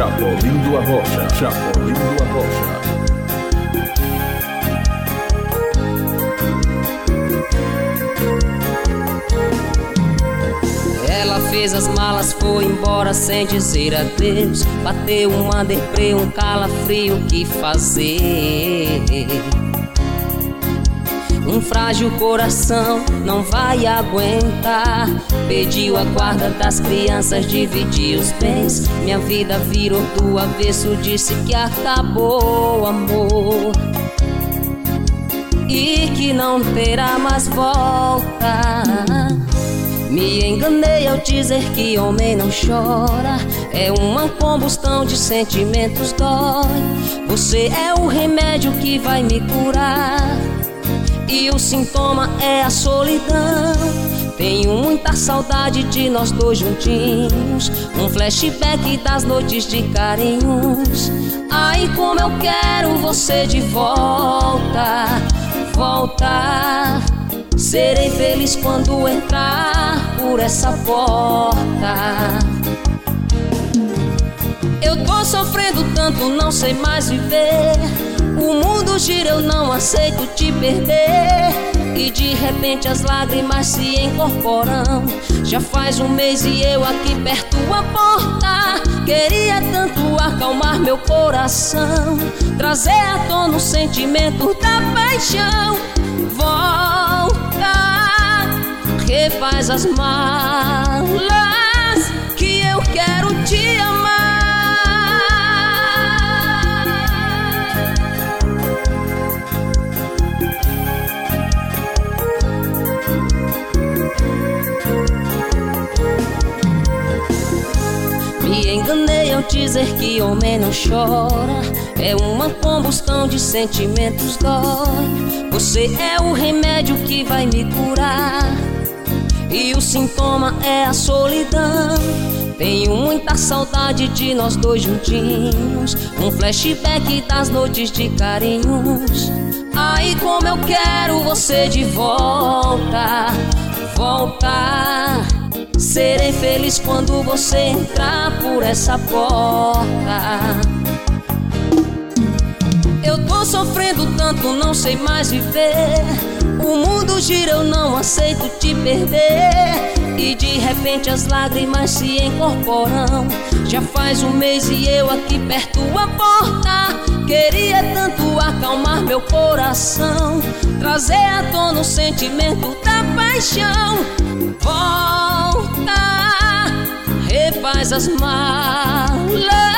Chapolindo a Rocha, Chapolindo a Rocha. Ela fez as malas, foi embora sem dizer adeus. Bateu uma deprê, um calafrio, que fazer? Um frágil coração não vai aguentar. Pediu a guarda das crianças, dividiu os bens. Minha vida virou do avesso, disse que acabou o amor e que não terá mais volta. Me enganei ao dizer que homem não chora. É uma combustão de sentimentos, dói. Você é o remédio que vai me curar e o sintoma é a solidão. Tenho muita saudade de nós dois juntinhos, um flashback das noites de carinhos. Ai, como eu quero você de volta, volta. Serei feliz quando entrar por essa porta. Eu tô sofrendo tanto, não sei mais viver. O mundo gira, eu não aceito te perder. E de repente as lágrimas se incorporam. Já faz um mês e eu aqui perto a porta. Queria tanto acalmar meu coração, trazer à tona o sentimento da paixão. Volta, refaz as malas, que eu quero te amar. Me enganei ao dizer que homem não chora. É uma combustão de sentimentos, dói. Você é o remédio que vai me curar e o sintoma é a solidão. Tenho muita saudade de nós dois juntinhos, um flashback das noites de carinhos. Ai, como eu quero você de volta, volta. Serei feliz quando você entrar por essa porta. Eu tô sofrendo tanto, não sei mais viver. O mundo gira, eu não aceito te perder. E de repente as lágrimas se incorporam. Já faz um mês e eu aqui perto a porta. Queria tanto acalmar meu coração, trazer à tona o sentimento da paixão. Volta, refaz as malas,